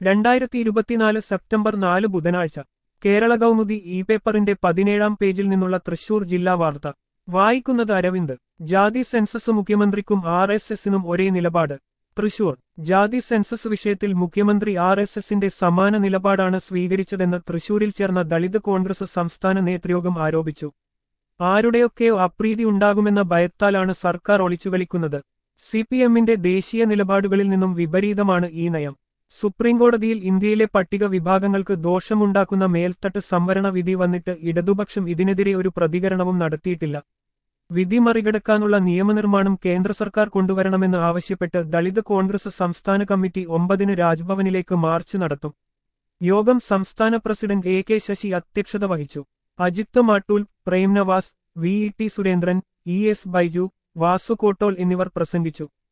2024 September 4 ബുധനാഴ്ച Kerala Kaumudi E പേപ്പറിന്റെ 17-ാം പേജിൽ നിന്നുള്ള തൃശൂർ ജില്ലാ വാർത്ത വായിക്കുന്നത് അരവിന്ദ്. ജാതി സെൻസസ് മുഖ്യമന്ത്രിക്കും RSSനും ഒരേ നിലപാട്. തൃശൂർ. ജാതി സെൻസസ് വിഷയത്തിൽ മുഖ്യമന്ത്രി RSSന്റെ സമാന നിലപാടാണ് സ്വീകരിച്ചതെന്ന് തൃശൂരിൽ ചേർന്ന ദളിത് കോൺഗ്രസ് സംസ്ഥാന നേതൃയോഗം ആരോപിച്ചു. ആരുടെയൊക്കെയോ അപ്രീതി ഉണ്ടാകുമെന്ന ഭയത്താലാണ് സർക്കാർ ഒളിച്ചുകളിക്കുന്നത്. CPMന്റെ ദേശീയ നിലപാടുകളിൽ നിന്നും വിപരീതമാണ് ഈ നയം. സുപ്രീംകോടതിയിൽ ഇന്ത്യയിലെ പട്ടിക വിഭാഗങ്ങൾക്ക് ദോഷമുണ്ടാക്കുന്ന മേൽത്തട്ട് സംവരണ വിധി വന്നിട്ട് ഇടതുപക്ഷം ഇതിനെതിരെ ഒരു പ്രതികരണവും നടത്തിയിട്ടില്ല. വിധി മറികടക്കാനുള്ള നിയമനിർമ്മാണം കേന്ദ്ര സർക്കാർ കൊണ്ടുവരണമെന്ന് ആവശ്യപ്പെട്ട് ദളിത് കോൺഗ്രസ് സംസ്ഥാന കമ്മിറ്റി 9-ന് രാജ്ഭവനിലേക്ക് മാർച്ച് നടത്തും. യോഗം സംസ്ഥാന പ്രസിഡന്റ് AK ശശി അധ്യക്ഷത വഹിച്ചു. അജിത്ത് മാട്ടൂൽ, പ്രേംനവാസ്, VET സുരേന്ദ്രൻ, ES ബൈജു, വാസു കോട്ടോൾ എന്നിവർ പ്രസംഗിച്ചു.